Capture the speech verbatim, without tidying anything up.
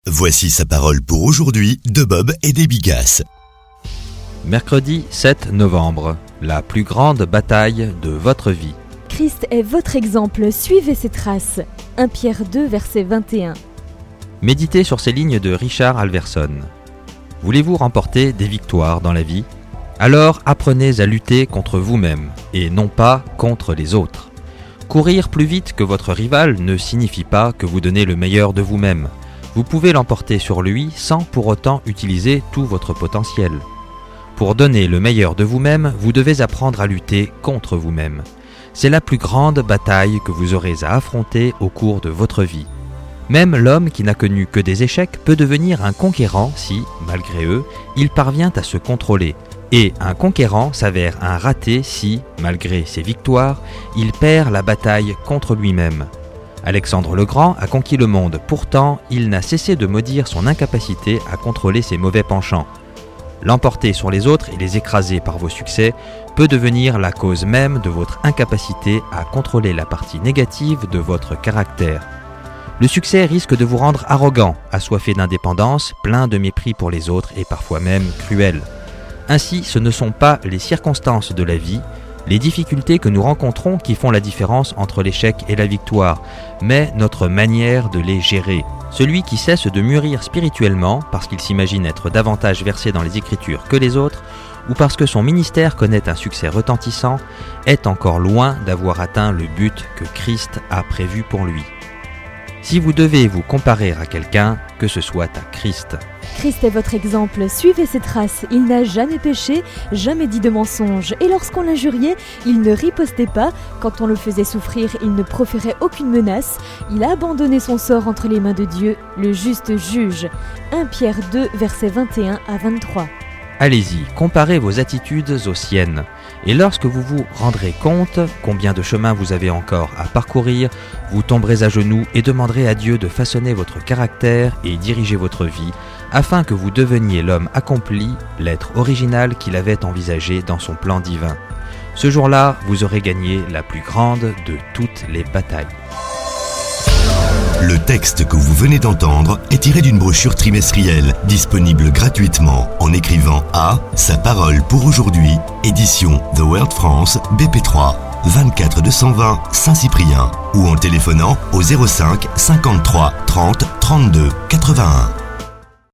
Voici sa parole pour aujourd'hui de Bob et des Bigasses. Mercredi sept novembre, la plus grande bataille de votre vie. Christ est votre exemple, suivez ses traces. premier Pierre deux, verset vingt et un. Méditez sur ces lignes de Richard Alverson. Voulez-vous remporter des victoires dans la vie ? Alors apprenez à lutter contre vous-même et non pas contre les autres. Courir plus vite que votre rival ne signifie pas que vous donnez le meilleur de vous-même. Vous pouvez l'emporter sur lui sans pour autant utiliser tout votre potentiel. Pour donner le meilleur de vous-même, vous devez apprendre à lutter contre vous-même. C'est la plus grande bataille que vous aurez à affronter au cours de votre vie. Même l'homme qui n'a connu que des échecs peut devenir un conquérant si, malgré eux, il parvient à se contrôler. Et un conquérant s'avère un raté si, malgré ses victoires, il perd la bataille contre lui-même. Alexandre le Grand a conquis le monde, pourtant il n'a cessé de maudire son incapacité à contrôler ses mauvais penchants. L'emporter sur les autres et les écraser par vos succès peut devenir la cause même de votre incapacité à contrôler la partie négative de votre caractère. Le succès risque de vous rendre arrogant, assoiffé d'indépendance, plein de mépris pour les autres et parfois même cruel. Ainsi, ce ne sont pas les circonstances de la vie, les difficultés que nous rencontrons qui font la différence entre l'échec et la victoire, mais notre manière de les gérer. Celui qui cesse de mûrir spirituellement parce qu'il s'imagine être davantage versé dans les Écritures que les autres, ou parce que son ministère connaît un succès retentissant, est encore loin d'avoir atteint le but que Christ a prévu pour lui. Si vous devez vous comparer à quelqu'un, que ce soit à Christ. Christ est votre exemple, suivez ses traces. Il n'a jamais péché, jamais dit de mensonge. Et lorsqu'on l'injuriait, il ne ripostait pas. Quand on le faisait souffrir, il ne proférait aucune menace. Il a abandonné son sort entre les mains de Dieu, le juste juge. premier Pierre deux, versets vingt et un à vingt-trois. Allez-y, comparez vos attitudes aux siennes. Et lorsque vous vous rendrez compte combien de chemin vous avez encore à parcourir, vous tomberez à genoux et demanderez à Dieu de façonner votre caractère et diriger votre vie, afin que vous deveniez l'homme accompli, l'être original qu'il avait envisagé dans son plan divin. Ce jour-là, vous aurez gagné la plus grande de toutes les batailles. Le texte que vous venez d'entendre est tiré d'une brochure trimestrielle disponible gratuitement en écrivant à Sa parole pour aujourd'hui, édition The World France, B P trois, vingt-quatre deux cent vingt Saint-Cyprien ou en téléphonant au zéro cinq cinquante-trois trente trente-deux quatre-vingt-un.